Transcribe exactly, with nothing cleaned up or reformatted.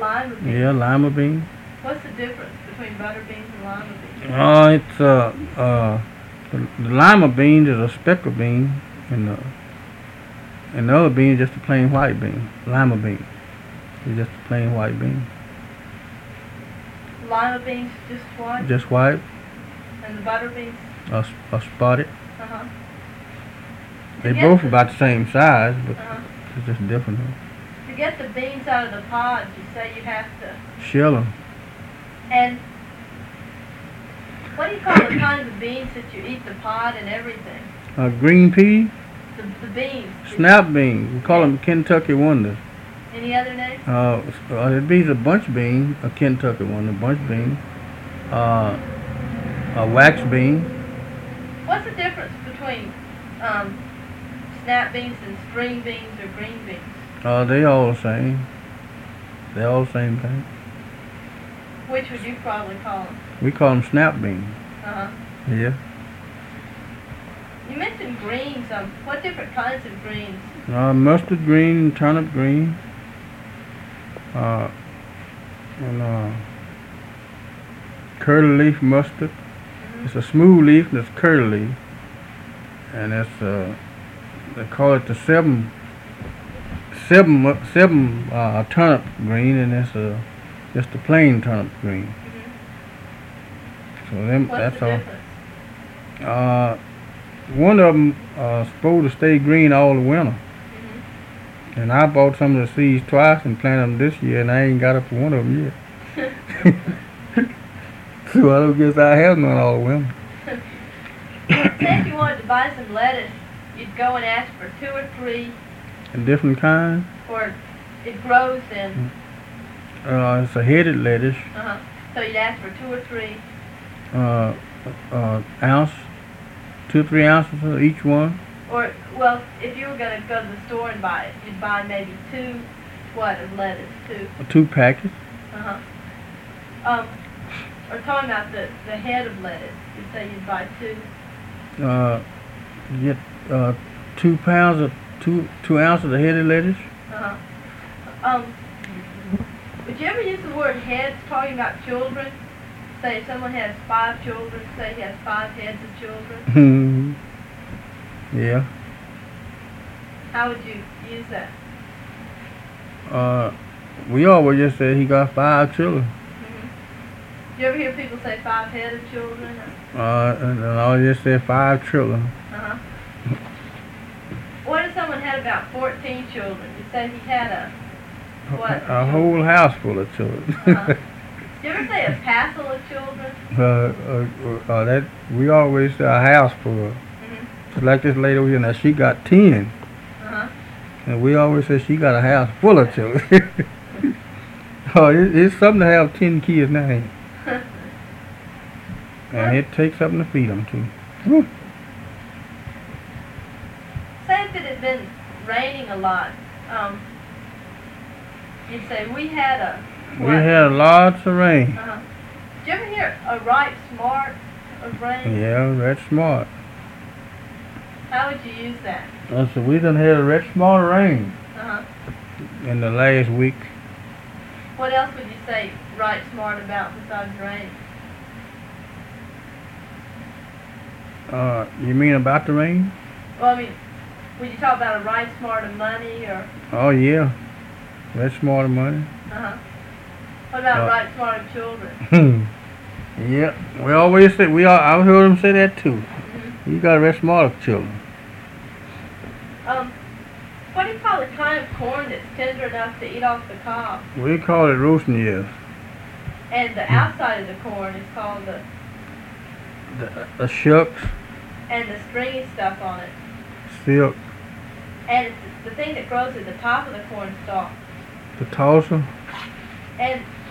lima beans? Yeah, lima beans. What's the difference between butter beans and lima beans? Uh, it's uh, uh, the, the lima beans is a speckled bean, and the and the other bean is just a plain white bean. Lima bean is just a plain white bean. Lima beans just white? Just white. And the butter beans? Are, are spotted. Uh huh. They both the, about the same size, but uh-huh. it's just different. To get the beans out of the pod, you say you have to shell them. And what do you call the kinds of beans that you eat, the pod and everything? Uh, green pea. The, the beans. Snap beans. We call them Kentucky Wonders. Any other names? Uh, uh, it be a bunch bean, a Kentucky Wonder, bunch bean, uh, a wax bean. What's the difference between um, snap beans and string beans or green beans? Uh, they all the same. They all the same thing. Which would you probably call them? We call them snap beans. Uh-huh. Yeah. You mentioned greens. Um, what different kinds of greens? Uh, mustard green, turnip green. Uh, and uh, curly leaf mustard. Mm-hmm. It's a smooth leaf and it's curly leaf. And it's, uh, they call it the seven, seven, seven uh, turnip green, and it's a, just a plain turnip green. Mm-hmm. So them, What's that's the all. difference? Uh, one of them uh, supposed to stay green all the winter. Mm-hmm. And I bought some of the seeds twice and planted them this year, and I ain't got up for one of them yet. So I don't guess I have none all the winter. Say if you wanted to buy some lettuce, you'd go and ask for two or three. A different kind? Or it grows in. Uh, it's a headed lettuce. Uh-huh. So you'd ask for two or three. Uh, uh, ounce, two or three ounces of each one. Or, well, if you were going to go to the store and buy it, you'd buy maybe two, what, of lettuce, two? Two packets. Uh-huh. Um, or talking about the, the head of lettuce, you'd say you'd buy two. Uh, you get uh, two pounds of, two, two ounces of headed lettuce. Uh-huh. Um, would you ever use the word heads talking about children? Say if someone has five children, say he has five heads of children. Yeah. How would you use that? Uh, we always just say he got five children. Mm-hmm. Do you ever hear people say five head of children? Or? Uh, and, and I just say five children. Uh-huh. What if someone had about fourteen children? You say he had a, what? A, a whole house full of children. Uh-huh. Do you ever say a passel of children? Uh, uh, uh, that we always say a house full. Mm-hmm. Just like this lady over here, now she got ten. Uh-huh. And we always say she got a house full of children. Oh, it, it's something to have ten kids now. Ain't it? And it takes something to feed them too. Woo. Say if it had been raining a lot, um, you'd say we had a. What? We had lots of rain. Uh-huh. Did you ever hear a right smart of rain? Yeah, that's smart. How would you use that? I said we done had a red smart rain. Uh-huh. In the last week. What else would you say right smart about besides rain? Uh, you mean about the rain? Well, I mean, would you talk about a right smart of money or? Oh yeah, red smart of money. Uh-huh. What about uh, right smart of children? Yeah, we always say, we all, I heard them say that too. Mm-hmm. You got red smart of children. Um, what do you call the kind of corn that's tender enough to eat off the cob? We call it roasting ears. And the outside of the corn is called the... The, the shucks. And the stringy stuff on it. Silk. And it's the thing that grows at the top of the corn stalk. The tosser. And